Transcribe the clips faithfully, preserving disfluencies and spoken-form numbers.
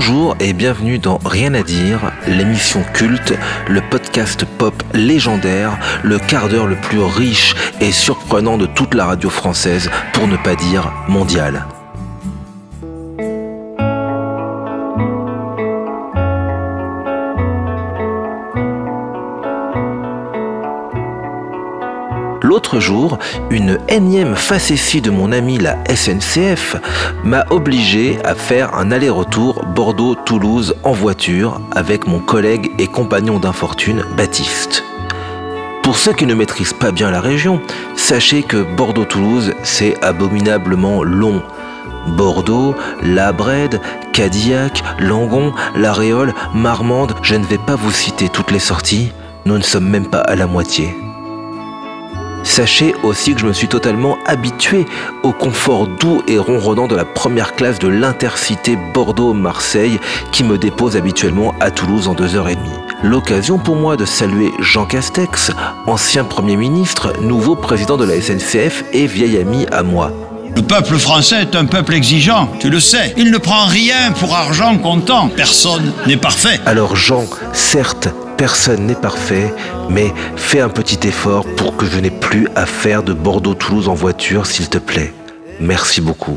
Bonjour et bienvenue dans Rien à dire, l'émission culte, le podcast pop légendaire, le quart d'heure le plus riche et surprenant de toute la radio française, pour ne pas dire mondiale. L'autre jour, une énième facétie de mon ami la S N C F m'a obligé à faire un aller-retour Bordeaux-Toulouse en voiture avec mon collègue et compagnon d'infortune Baptiste. Pour ceux qui ne maîtrisent pas bien la région, sachez que Bordeaux-Toulouse, c'est abominablement long. Bordeaux, La Brède, Cadillac, Langon, La Réole, Marmande, je ne vais pas vous citer toutes les sorties, nous ne sommes même pas à la moitié. Sachez aussi que je me suis totalement habitué au confort doux et ronronnant de la première classe de l'Intercité Bordeaux-Marseille qui me dépose habituellement à Toulouse en deux heures trente. L'occasion pour moi de saluer Jean Castex, ancien Premier ministre, nouveau président de la S N C F et vieil ami à moi. Le peuple français est un peuple exigeant, tu le sais. Il ne prend rien pour argent comptant. Personne n'est parfait. Alors Jean, certes, personne n'est parfait, mais fais un petit effort pour que je n'ai plus à faire de Bordeaux-Toulouse en voiture, s'il te plaît. Merci beaucoup.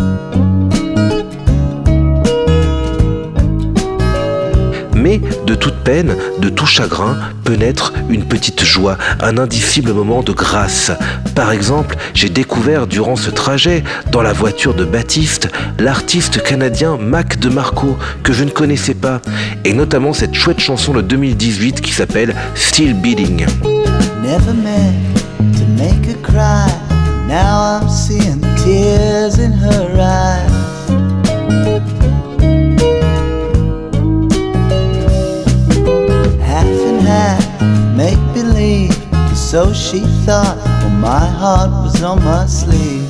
Mais de toute peine, de tout chagrin, peut naître une petite joie, un indicible moment de grâce. Par exemple, j'ai découvert durant ce trajet, dans la voiture de Baptiste, l'artiste canadien Mac DeMarco, que je ne connaissais pas, et notamment cette chouette chanson de deux mille dix-huit qui s'appelle Still Beating. Never meant to make her cry. Now I'm seeing tears in her eyes. Make believe, so she thought, well, my heart was on my sleeve.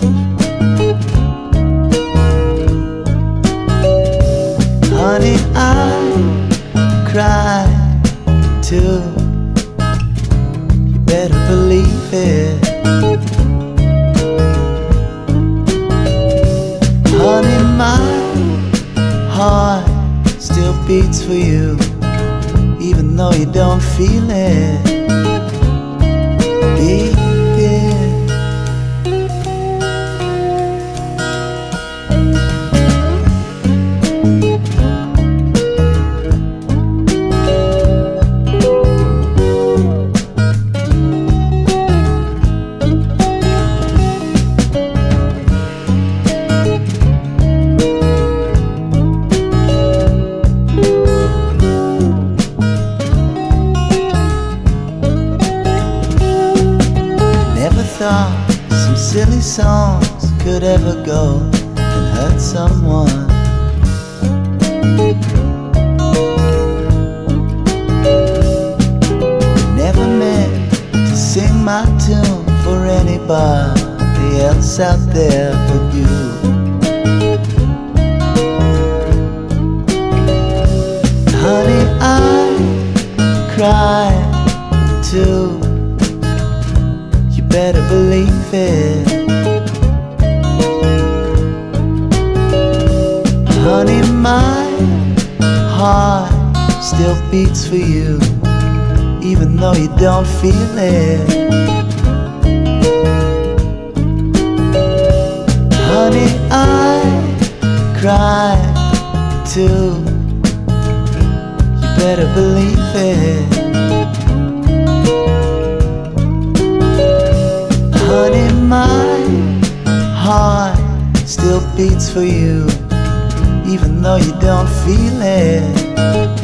Honey, I cried too. You better believe it. Honey, my heart still beats for you, even though you don't feel it. Beat it. Some silly songs could ever go and hurt someone. Never meant to sing my tune for anybody else out there but you. Honey, I cried too. Better believe it. Honey, my heart still beats for you, even though you don't feel it. Honey, I cried too. You better believe it. Honey, my heart still beats for you, even though you don't feel it.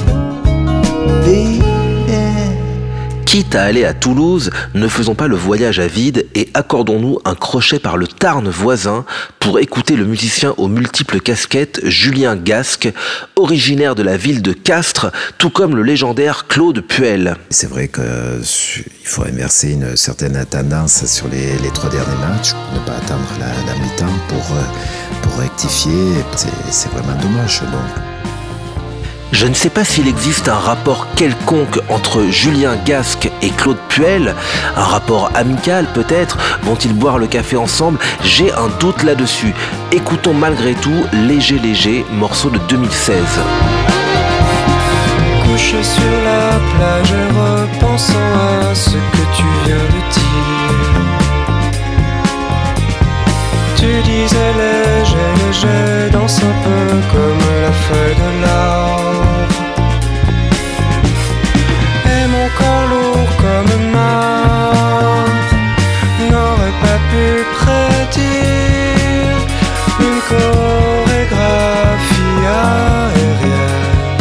Beat it. Quitte à aller à Toulouse, ne faisons pas le voyage à vide et accordons-nous un crochet par le Tarn voisin pour écouter le musicien aux multiples casquettes Julien Gasque, originaire de la ville de Castres, tout comme le légendaire Claude Puel. C'est vrai qu'il faut inverser une certaine tendance sur les, les trois derniers matchs, ne pas attendre la, la mi-temps pour, pour rectifier, c'est, c'est vraiment dommage. Donc. Je ne sais pas s'il existe un rapport quelconque entre Julien Gasc et Claude Puel, un rapport amical peut-être, vont-ils boire le café ensemble? J'ai un doute là-dessus. Écoutons malgré tout Léger Léger, morceau de deux mille seize. Couche sur la plage et repensant à ce que tu viens de dire. Tu disais léger, léger, danse un peu comme la feuille de l'arbre. Et mon corps lourd comme marbre n'aurait pas pu prédire une chorégraphie aérienne.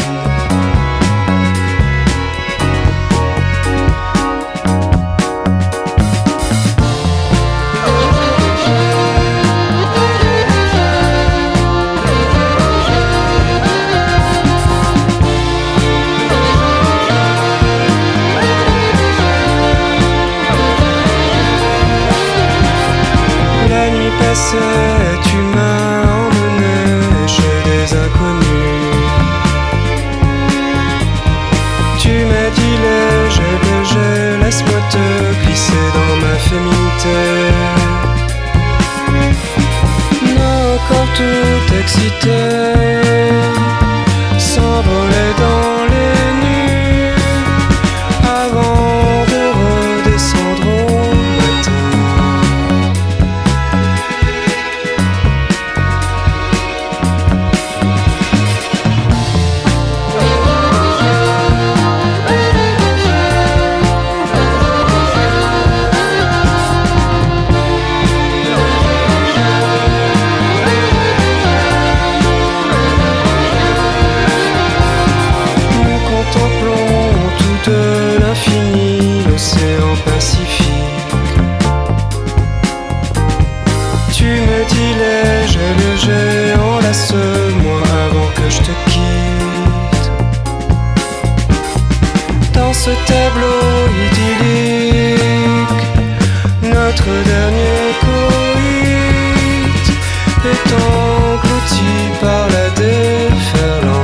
Tu m'as emmené chez des inconnus. Tu m'as dit léger, léger, laisse-moi te glisser dans ma féminité. Nos corps tout excités s'envolaient dans les nues avant de redescendre au matin. Enlace-moi avant que je te quitte. Dans ce tableau idyllique, notre dernier coït est englouti par la déferlante.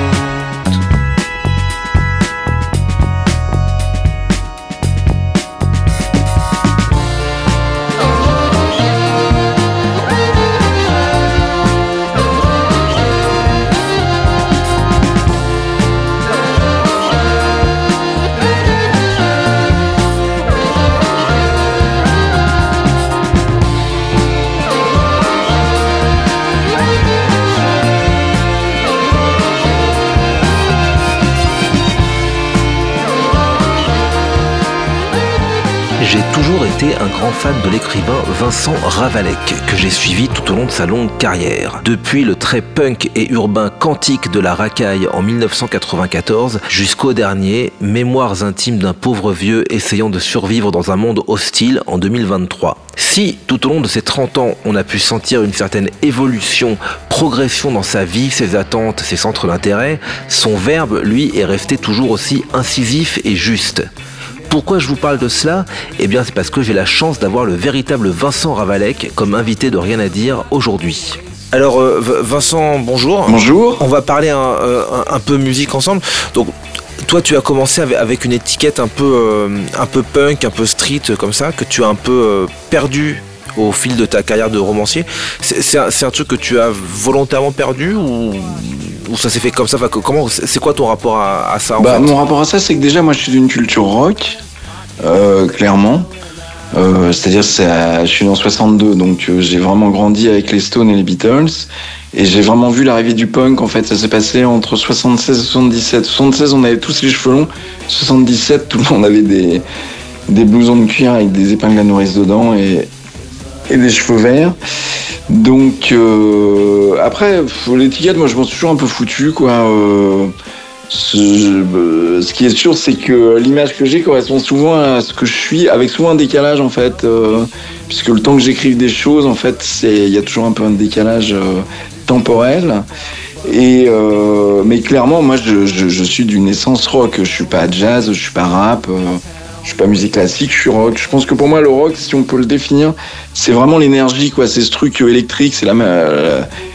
J'ai toujours été un grand fan de l'écrivain Vincent Ravalec, que j'ai suivi tout au long de sa longue carrière. Depuis le trait punk et urbain Cantique de la racaille en mille neuf cent quatre-vingt-quatorze, jusqu'au dernier Mémoires intimes d'un pauvre vieux essayant de survivre dans un monde hostile en deux mille vingt-trois. Si, tout au long de ces trente ans, on a pu sentir une certaine évolution, progression dans sa vie, ses attentes, ses centres d'intérêt, son verbe, lui, est resté toujours aussi incisif et juste. Pourquoi je vous parle de cela? Eh bien c'est parce que j'ai la chance d'avoir le véritable Vincent Ravalec comme invité de Rien à dire aujourd'hui. Alors euh, Vincent, bonjour. Bonjour. On va parler un, un, un peu musique ensemble. Donc toi tu as commencé avec, avec une étiquette un peu, euh, un peu punk, un peu street comme ça, que tu as un peu euh, perdu au fil de ta carrière de romancier. C'est, c'est, un, c'est un truc que tu as volontairement perdu ou, ou ça s'est fait comme ça? Enfin, comment, c'est quoi ton rapport à, à ça en bah, fait? Mon rapport à ça, c'est que déjà moi je suis d'une culture rock, euh, clairement. Euh, c'est-à-dire c'est à, je suis né en soixante-deux, donc euh, j'ai vraiment grandi avec les Stones et les Beatles. Et j'ai vraiment vu l'arrivée du punk, en fait. Ça s'est passé entre soixante-seize et soixante-dix-sept. soixante-seize, on avait tous les cheveux longs. soixante-dix-sept, tout le monde avait des, des blousons de cuir avec des épingles à nourrice dedans et, et des cheveux verts. Donc, euh, après, l'étiquette, moi, je m'en suis toujours un peu foutu, quoi. Euh, ce, je, ce qui est sûr, c'est que l'image que j'ai correspond souvent à ce que je suis, avec souvent un décalage, en fait. Euh, puisque le temps que j'écrive des choses, en fait, il y a toujours un peu un décalage euh, temporel. Et euh, mais clairement, moi, je, je, je suis d'une essence rock. Je suis pas jazz, je suis pas rap, euh, je suis pas musique classique, je suis rock. Je pense que pour moi, le rock, si on peut le définir, c'est vraiment l'énergie, quoi. C'est ce truc électrique, c'est la, la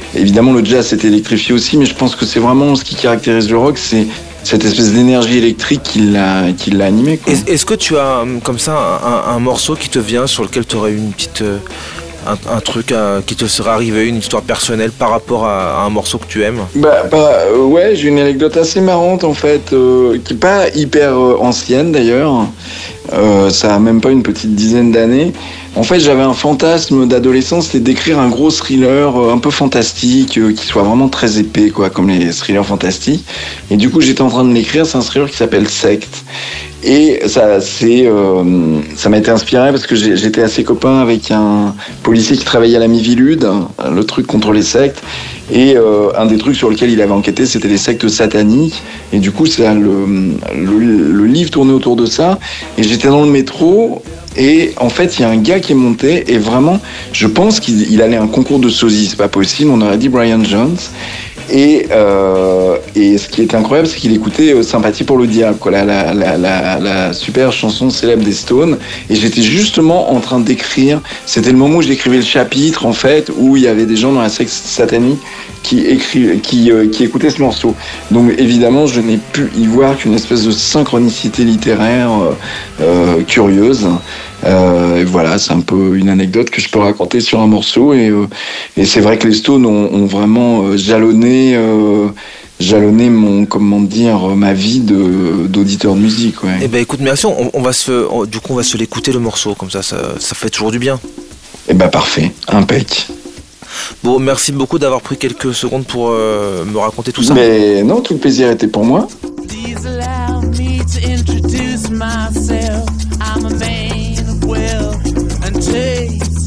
évidemment le jazz s'est électrifié aussi, mais je pense que c'est vraiment ce qui caractérise le rock, c'est cette espèce d'énergie électrique qui l'a, qui l'a animé, quoi. Est, est-ce que tu as comme ça un, un morceau qui te vient sur lequel tu aurais eu une petite, un, un truc euh, qui te serait arrivé, une histoire personnelle par rapport à, à un morceau que tu aimes? Bah, bah euh, ouais, j'ai une anecdote assez marrante en fait, euh, qui est pas hyper euh, ancienne d'ailleurs. Euh, ça a même pas une petite dizaine d'années. En fait, j'avais un fantasme d'adolescence, c'était d'écrire un gros thriller euh, un peu fantastique, euh, qui soit vraiment très épais, quoi, comme les thrillers fantastiques. Et du coup, j'étais en train de l'écrire. C'est un thriller qui s'appelle Secte. Et ça, c'est, euh, ça m'a été inspiré parce que j'ai, j'étais assez copain avec un policier qui travaillait à la Miviludes, le truc contre les sectes. Et euh, un des trucs sur lesquels il avait enquêté, c'était les sectes sataniques. Et du coup, ça, le, le, le livre tournait autour de ça. Et j'étais dans le métro. Et en fait, il y a un gars qui est monté. Et vraiment, je pense qu'il il allait à un concours de sosie. C'est pas possible. On aurait dit Brian Jones. Et, euh, et ce qui est incroyable, c'est qu'il écoutait euh, Sympathie pour le diable, quoi, la, la, la, la, la super chanson célèbre des Stones. Et j'étais justement en train d'écrire, c'était le moment où j'écrivais le chapitre, en fait, où il y avait des gens dans la secte satanique qui, écri- qui, euh, qui écoutaient ce morceau. Donc évidemment, je n'ai pu y voir qu'une espèce de synchronicité littéraire euh, euh, curieuse. Euh, et voilà, c'est un peu une anecdote que je peux raconter sur un morceau. Et, euh, et c'est vrai que les Stones ont, ont vraiment euh, jalonné, euh, jalonné mon, comment dire, ma vie de, d'auditeur de musique. Ouais. Eh ben écoute, merci. On, on va se, on, du coup, on va se l'écouter le morceau, comme ça, ça, ça fait toujours du bien. Eh ben parfait, impec. Bon, merci beaucoup d'avoir pris quelques secondes pour euh, me raconter tout ça. Mais non, tout le plaisir était pour moi. Please allow me to introduce myself. I'm a man of wealth and taste.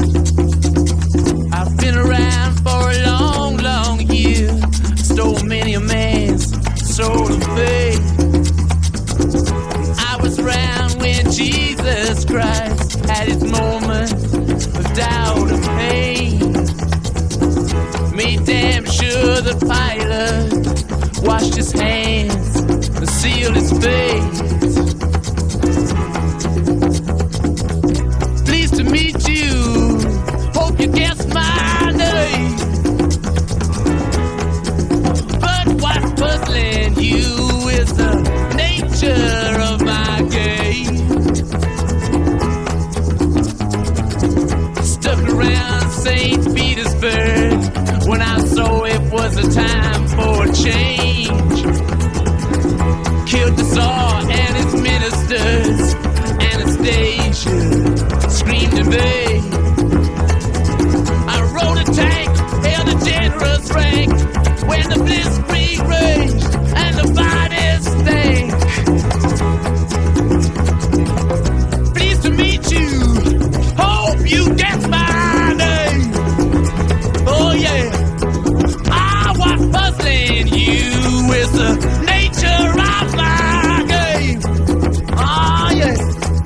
I've been around for a long, long year. Stole many a man's soul of faith. I was around when Jesus Christ had his moment of doubt and pain. Made damn sure the Pilate washed his hands and sealed his face. Pleased to meet you, hope you guess my name. But what's puzzling you is the nature of my game. Stuck around Saint Petersburg when I saw it was a time for a change. Killed the Tsar and his ministers. Anastasia screamed in vain. I rode a tank, held a generous rank when the blitzkrieg raged and the bodies stank. Pleased to meet you, hope you guess my name. Oh yeah, ah, what's puzzling you is the nature of my game. Ah yeah.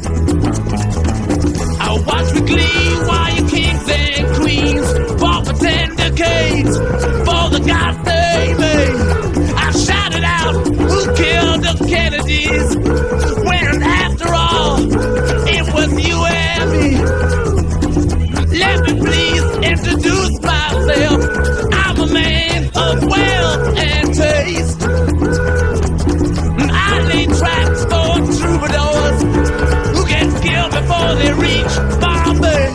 I watch with glee while your kings and queens fought for ten decades for the gods they made. I shouted out, who killed the Kennedys? When after all, it was you and me. Let me please introduce myself. I'm a man of wealth and taste. I lay tracks for troubadours who get killed before they reach Bombay.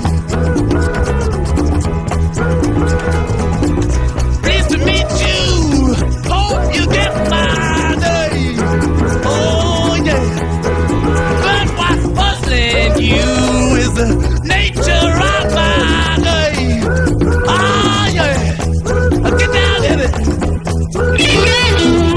Pleased to meet you, hope you get my name. Oh yeah, but what's puzzling you is the nature of my game. Ah yeah, get down in it.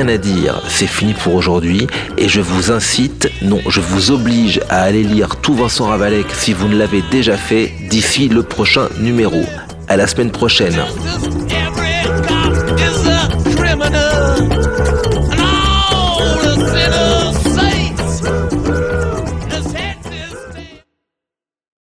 rien à dire, c'est fini pour aujourd'hui et je vous incite, non, je vous oblige à aller lire tout Vincent Ravalec si vous ne l'avez déjà fait d'ici le prochain numéro. À la semaine prochaine.